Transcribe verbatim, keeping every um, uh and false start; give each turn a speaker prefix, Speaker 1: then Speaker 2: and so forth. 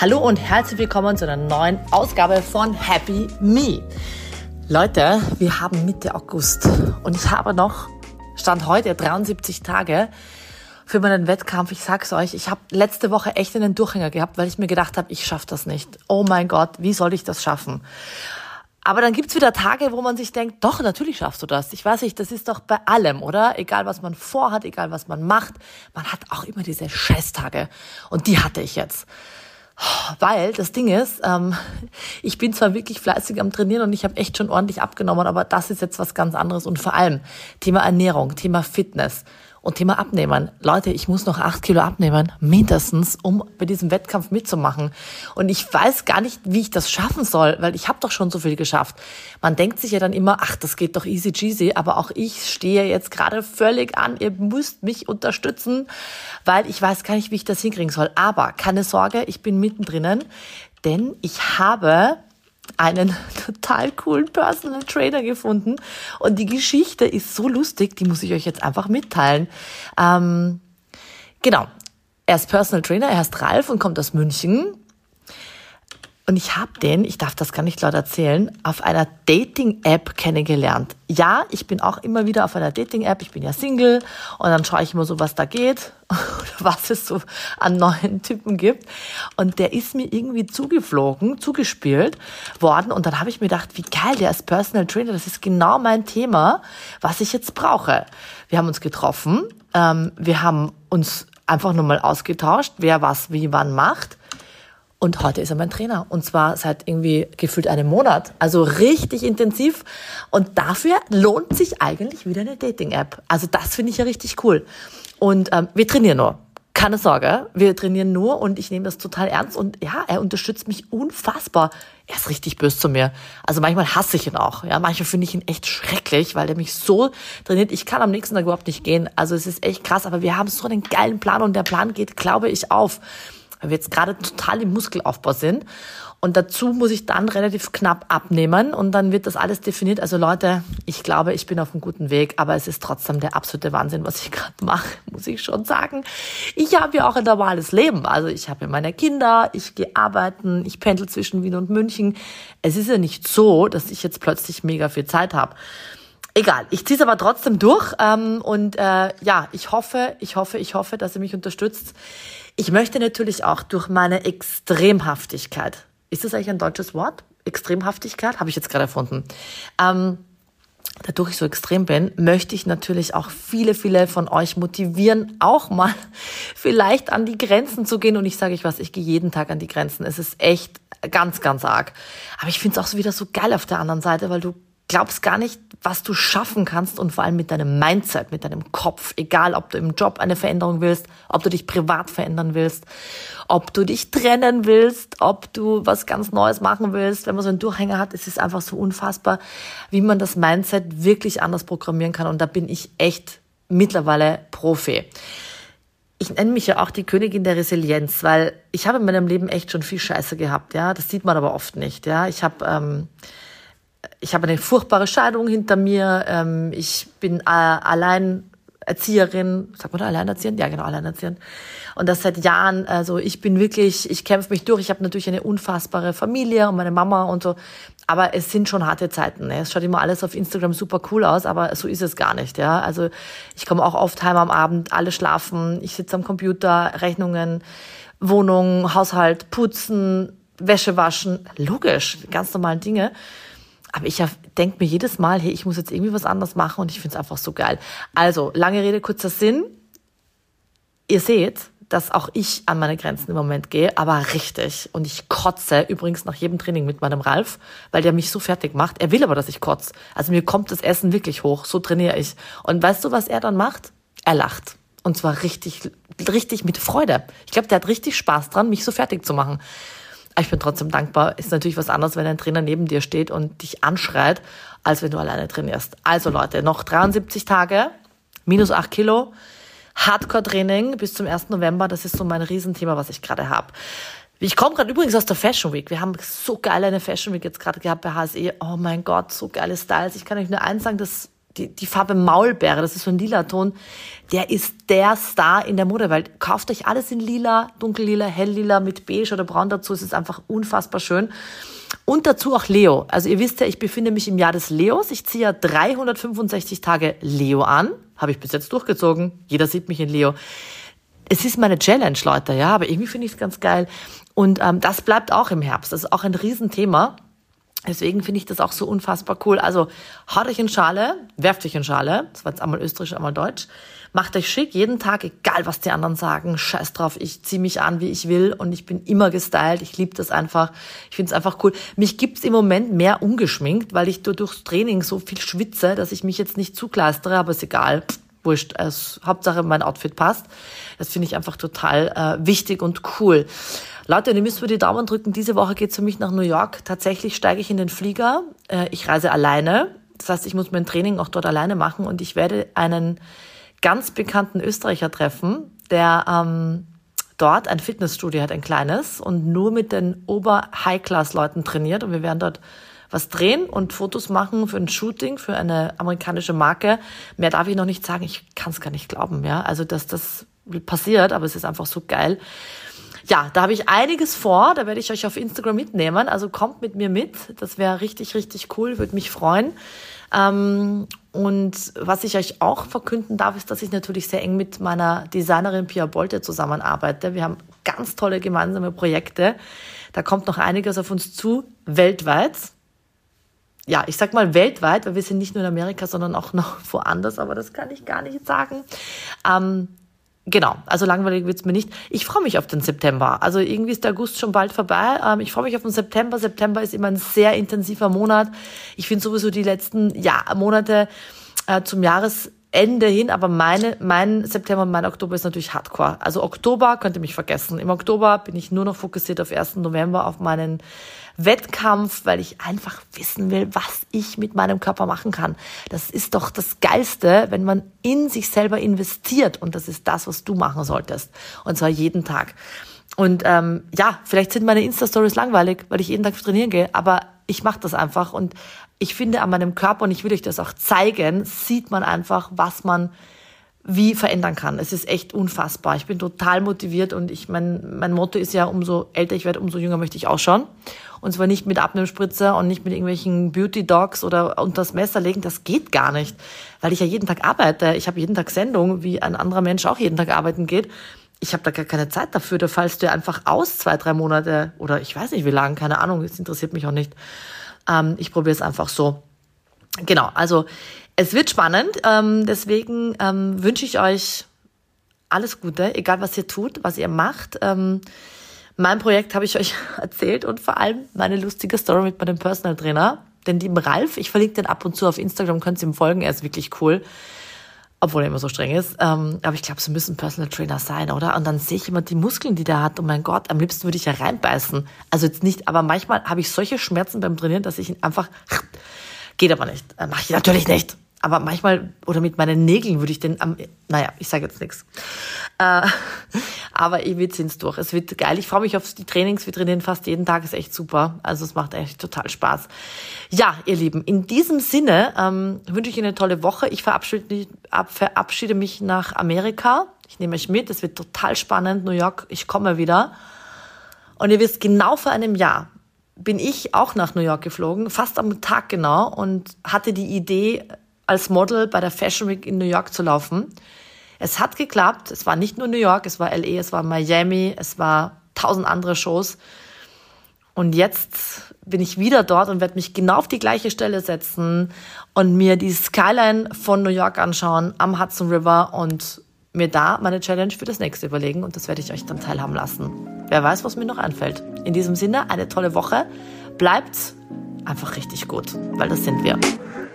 Speaker 1: Hallo und herzlich willkommen zu einer neuen Ausgabe von Happy Me. Leute, wir haben Mitte August und ich habe noch, Stand heute, dreiundsiebzig Tage für meinen Wettkampf. Ich sag's euch, ich habe letzte Woche echt einen Durchhänger gehabt, weil ich mir gedacht habe, ich schaffe das nicht. Oh mein Gott, wie soll ich das schaffen? Aber dann gibt's wieder Tage, wo man sich denkt, doch, natürlich schaffst du das. Ich weiß nicht, das ist doch bei allem, oder? Egal, was man vorhat, egal, was man macht. Man hat auch immer diese Scheißtage. Und die hatte ich jetzt. Weil das Ding ist, ähm, ich bin zwar wirklich fleißig am Trainieren und ich habe echt schon ordentlich abgenommen, aber das ist jetzt was ganz anderes. Und vor allem Thema Ernährung, Thema Fitness und Thema Abnehmen. Leute, ich muss noch acht Kilo abnehmen, mindestens, um bei diesem Wettkampf mitzumachen. Und ich weiß gar nicht, wie ich das schaffen soll, weil ich habe doch schon so viel geschafft. Man denkt sich ja dann immer, ach, das geht doch easy cheesy, aber auch ich stehe jetzt gerade völlig an. Ihr müsst mich unterstützen, weil ich weiß gar nicht, wie ich das hinkriegen soll. Aber keine Sorge, ich bin mittendrin, denn ich habe einen total coolen Personal Trainer gefunden und die Geschichte ist so lustig, die muss ich euch jetzt einfach mitteilen. Ähm, genau, er ist Personal Trainer, er heißt Ralf und kommt aus München und ich habe den, ich darf das gar nicht laut erzählen, auf einer Dating-App kennengelernt. Ja, ich bin auch immer wieder auf einer Dating-App, ich bin ja Single und dann schaue ich immer so, was da geht oder was es so an neuen Typen gibt. Und der ist mir irgendwie zugeflogen, zugespielt worden und dann habe ich mir gedacht, wie geil, der ist Personal Trainer, das ist genau mein Thema, was ich jetzt brauche. Wir haben uns getroffen, ähm, wir haben uns einfach nur mal ausgetauscht, wer was wie wann macht. Und heute ist er mein Trainer. Und zwar seit irgendwie gefühlt einem Monat. Also richtig intensiv. Und dafür lohnt sich eigentlich wieder eine Dating-App. Also das finde ich ja richtig cool. Und ähm, wir trainieren nur. Keine Sorge. Wir trainieren nur und ich nehme das total ernst. Und ja, er unterstützt mich unfassbar. Er ist richtig böse zu mir. Also manchmal hasse ich ihn auch. Ja, manchmal finde ich ihn echt schrecklich, weil er mich so trainiert. Ich kann am nächsten Tag überhaupt nicht gehen. Also es ist echt krass. Aber wir haben so einen geilen Plan und der Plan geht, glaube ich, auf. Weil wir jetzt gerade total im Muskelaufbau sind. Und dazu muss ich dann relativ knapp abnehmen und dann wird das alles definiert. Also Leute, ich glaube, ich bin auf einem guten Weg, aber es ist trotzdem der absolute Wahnsinn, was ich gerade mache, muss ich schon sagen. Ich habe ja auch ein normales Leben. Also ich habe ja meine Kinder, ich gehe arbeiten, ich pendel zwischen Wien und München. Es ist ja nicht so, dass ich jetzt plötzlich mega viel Zeit habe. Egal, ich ziehe es aber trotzdem durch ähm, und äh, ja, ich hoffe, ich hoffe, ich hoffe, dass ihr mich unterstützt. Ich möchte natürlich auch durch meine Extremhaftigkeit, ist das eigentlich ein deutsches Wort? Extremhaftigkeit? Habe ich jetzt gerade erfunden. Ähm, dadurch ich so extrem bin, möchte ich natürlich auch viele, viele von euch motivieren, auch mal vielleicht an die Grenzen zu gehen. Und ich sage euch was, ich gehe jeden Tag an die Grenzen. Es ist echt ganz, ganz arg. Aber ich finde es auch so wieder so geil auf der anderen Seite, weil du glaubst gar nicht, was du schaffen kannst und vor allem mit deinem Mindset, mit deinem Kopf, egal ob du im Job eine Veränderung willst, ob du dich privat verändern willst, ob du dich trennen willst, ob du was ganz Neues machen willst. Wenn man so einen Durchhänger hat, es ist einfach so unfassbar, wie man das Mindset wirklich anders programmieren kann und da bin ich echt mittlerweile Profi. Ich nenne mich ja auch die Königin der Resilienz, weil ich habe in meinem Leben echt schon viel Scheiße gehabt, ja, das sieht man aber oft nicht, ja. Ich habe ähm, Ich habe eine furchtbare Scheidung hinter mir. Ähm, ich bin äh, Alleinerzieherin. Sagt man da Alleinerzieherin? Ja, genau, Alleinerzieherin. Und das seit Jahren. Also ich bin wirklich, ich kämpfe mich durch. Ich habe natürlich eine unfassbare Familie und meine Mama und so. Aber es sind schon harte Zeiten. Ne? Es schaut immer alles auf Instagram super cool aus, aber so ist es gar nicht. Ja, also ich komme auch oft heim am Abend, alle schlafen. Ich sitze am Computer, Rechnungen, Wohnung, Haushalt, putzen, Wäsche waschen. Logisch, ganz normale Dinge. Aber ich denke mir jedes Mal, hey, ich muss jetzt irgendwie was anderes machen und ich finde es einfach so geil. Also, lange Rede, kurzer Sinn. Ihr seht, dass auch ich an meine Grenzen im Moment gehe, aber richtig. Und ich kotze übrigens nach jedem Training mit meinem Ralf, weil der mich so fertig macht. Er will aber, dass ich kotze. Also mir kommt das Essen wirklich hoch, so trainiere ich. Und weißt du, was er dann macht? Er lacht. Und zwar richtig, richtig mit Freude. Ich glaube, der hat richtig Spaß dran, mich so fertig zu machen. Ich bin trotzdem dankbar. Ist natürlich was anderes, wenn ein Trainer neben dir steht und dich anschreit, als wenn du alleine trainierst. Also Leute, noch dreiundsiebzig Tage, minus acht Kilo, Hardcore-Training bis zum ersten November. Das ist so mein Riesenthema, was ich gerade habe. Ich komme gerade übrigens aus der Fashion Week. Wir haben so geil eine Fashion Week jetzt gerade gehabt bei H S E. Oh mein Gott, so geile Styles. Ich kann euch nur eins sagen, das die, die Farbe Maulbeere, das ist so ein lila Ton, der ist der Star in der Modewelt. Kauft euch alles in lila, dunkellila, helllila mit beige oder braun dazu. Es ist einfach unfassbar schön. Und dazu auch Leo. Also ihr wisst ja, ich befinde mich im Jahr des Leos. Ich ziehe ja dreihundertfünfundsechzig Tage Leo an. Habe ich bis jetzt durchgezogen. Jeder sieht mich in Leo. Es ist meine Challenge, Leute, ja, aber irgendwie finde ich es ganz geil. Und ähm, das bleibt auch im Herbst. Das ist auch ein Riesenthema. Deswegen finde ich das auch so unfassbar cool. Also haut euch in Schale, werft euch in Schale. Das war jetzt einmal österreichisch, einmal deutsch. Macht euch schick, jeden Tag, egal was die anderen sagen. Scheiß drauf, ich ziehe mich an, wie ich will. Und ich bin immer gestylt. Ich liebe das einfach. Ich finde es einfach cool. Mich gibt's im Moment mehr ungeschminkt, weil ich durchs Training so viel schwitze, dass ich mich jetzt nicht zukleistere. Aber ist egal. Pff, wurscht. Es, Hauptsache mein Outfit passt. Das finde ich einfach total äh, wichtig und cool. Leute, ihr müsst mir die Daumen drücken. Diese Woche geht's für mich nach New York. Tatsächlich steige ich in den Flieger. Äh, ich reise alleine. Das heißt, ich muss mein Training auch dort alleine machen. Und ich werde einen ganz bekannten Österreicher treffen, der ähm, dort ein Fitnessstudio hat, ein kleines, und nur mit den Ober-High-Class-Leuten trainiert. Und wir werden dort was drehen und Fotos machen für ein Shooting, für eine amerikanische Marke. Mehr darf ich noch nicht sagen. Ich kann es gar nicht glauben, ja. Also, dass das passiert, aber es ist einfach so geil. Ja, da habe ich einiges vor. Da werde ich euch auf Instagram mitnehmen. Also kommt mit mir mit. Das wäre richtig, richtig cool. Würde mich freuen. Ähm, und was ich euch auch verkünden darf, ist, dass ich natürlich sehr eng mit meiner Designerin Pia Bolte zusammenarbeite. Wir haben ganz tolle gemeinsame Projekte. Da kommt noch einiges auf uns zu, weltweit. Ja, ich sag mal weltweit, weil wir sind nicht nur in Amerika, sondern auch noch woanders, aber das kann ich gar nicht sagen. Ähm, Genau, also langweilig wird's mir nicht. Ich freue mich auf den September. Also irgendwie ist der August schon bald vorbei. Ähm, ich freue mich auf den September. September ist immer ein sehr intensiver Monat. Ich finde sowieso die letzten ja, Monate äh, zum Jahresende hin, aber meine, mein September und mein Oktober ist natürlich Hardcore. Also Oktober könnt ihr mich vergessen. Im Oktober bin ich nur noch fokussiert auf ersten November, auf meinen Wettkampf, weil ich einfach wissen will, was ich mit meinem Körper machen kann. Das ist doch das Geilste, wenn man in sich selber investiert, und das ist das, was du machen solltest, und zwar jeden Tag. Und ähm, ja, vielleicht sind meine Insta-Stories langweilig, weil ich jeden Tag trainieren gehe, aber ich mache das einfach, und ich finde an meinem Körper, und ich will euch das auch zeigen, sieht man einfach, was man wie verändern kann. Es ist echt unfassbar. Ich bin total motiviert, und ich mein mein Motto ist ja, umso älter ich werde, umso jünger möchte ich ausschauen. Und zwar nicht mit Abnehmspritzer und nicht mit irgendwelchen Beauty-Dogs oder unter das Messer legen. Das geht gar nicht, weil ich ja jeden Tag arbeite. Ich habe jeden Tag Sendung, wie ein anderer Mensch auch jeden Tag arbeiten geht. Ich habe da gar keine Zeit dafür. Da fallst du ja einfach aus, zwei, drei Monate oder ich weiß nicht wie lange, keine Ahnung. Das interessiert mich auch nicht. Ähm, ich probiere es einfach so. Genau, also es wird spannend, ähm, deswegen ähm, wünsche ich euch alles Gute, egal was ihr tut, was ihr macht. Ähm, mein Projekt habe ich euch erzählt, und vor allem meine lustige Story mit meinem Personal Trainer, den lieben Ralf. Ich verlinke den ab und zu auf Instagram, könnt ihr ihm folgen, er ist wirklich cool, obwohl er immer so streng ist. Ähm, aber ich glaube, so müssen Personal Trainer sein, oder? Und dann sehe ich immer die Muskeln, die der hat. Oh mein Gott, am liebsten würde ich ja reinbeißen. Also jetzt nicht, aber manchmal habe ich solche Schmerzen beim Trainieren, dass ich ihn einfach... Geht aber nicht. Äh, Mache ich natürlich nicht. Aber manchmal, oder mit meinen Nägeln würde ich den am, naja, ich sage jetzt nichts. Äh, aber wir ziehen's durch. Es wird geil. Ich freue mich auf die Trainings. Wir trainieren fast jeden Tag. Ist echt super. Also es macht echt total Spaß. Ja, ihr Lieben, in diesem Sinne ähm, wünsche ich Ihnen eine tolle Woche. Ich verabschiede, ab, verabschiede mich nach Amerika. Ich nehme euch mit. Es wird total spannend. New York, ich komme wieder. Und ihr wisst, genau vor einem Jahr bin ich auch nach New York geflogen, fast am Tag genau, und hatte die Idee, als Model bei der Fashion Week in New York zu laufen. Es hat geklappt. Es war nicht nur New York, es war L A, es war Miami, es war tausend andere Shows. Und jetzt bin ich wieder dort und werde mich genau auf die gleiche Stelle setzen und mir die Skyline von New York anschauen am Hudson River und mir da meine Challenge für das nächste überlegen, und das werde ich euch dann teilhaben lassen. Wer weiß, was mir noch einfällt. In diesem Sinne, eine tolle Woche. Bleibt einfach richtig gut, weil das sind wir.